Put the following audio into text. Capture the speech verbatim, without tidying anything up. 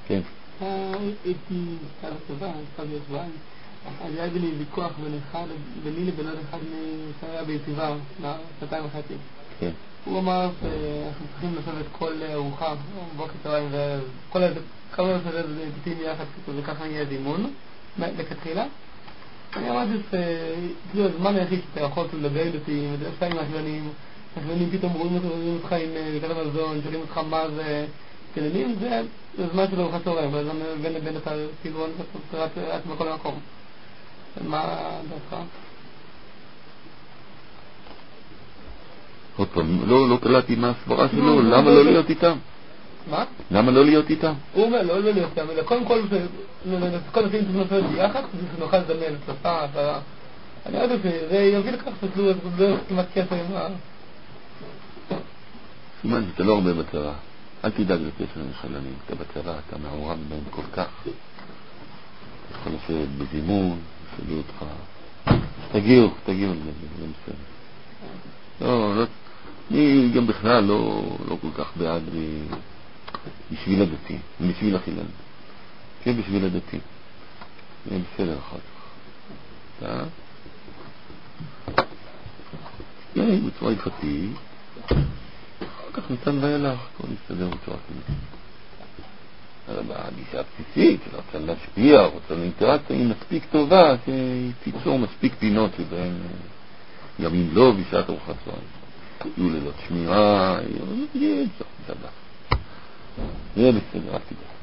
כן. הייתי קצת בצבא, קצת בשבועיים. היה ביני ויכוח בין אחד, ביני לבין עוד אחד שהיה ביציבה, שנתיים וחצי. כן. הוא אמר שאנחנו צריכים לשבת כל ארוחה, בוקר צהריים וכל איזה, כמה לשבת בתים יחד, וככה יהיה דימון, לכתחילה. אני אמרתי שזה הזמן היחיד שאתה יכול לדבר איתי, וזה עושה עם האחרונים, האחרונים פתאום רואים אותך עם כתב מזון, שואלים אותך מה זה כללים, זה הזמן של ארוחת צהריים, אבל בין לבין אתה כאילו את בכל מקום. מה דעתך? עוד פעם, לא קלטתי מה הסברה שלו, למה לא להיות איתם? מה? למה לא להיות איתם? הוא אומר, לא להיות איתם, אלא קודם כל, כל הכלים צריכים לעשות ביחד, שנוכל לדמיין, צפה, עשרה. אני יודע שזה יביא לכך שתלו כמעט כסר עם ה... סימן שאתה לא הרבה בצבא. אל תדאג לקשר עם חלנים, אתה בצבא, אתה מעורב בהם כל כך. אתה יכול לשבת בזימון, ישאלו אותך. תגיעו, תגיעו לזה, זה בסדר. לא, לא, אני גם בכלל לא, לא כל כך בעד בשביל הדתי, בשביל החילן. כן, בשביל הדתי. זה בסדר אחר כך. אתה? כן, בצורה הלכתית. אחר כך ניתן ואילך, כל נסתדר בצורה כזאת. אבל בגישה הבסיסית, רוצה להשפיע, רוצה לאינטראקציה, היא מספיק טובה, שתיצור מספיק פינות שבהן, גם אם לא בשעת ארוחת צהריים. יהיו לילות שמירה, יהיה בסדר. זה בסדר, רק תדע.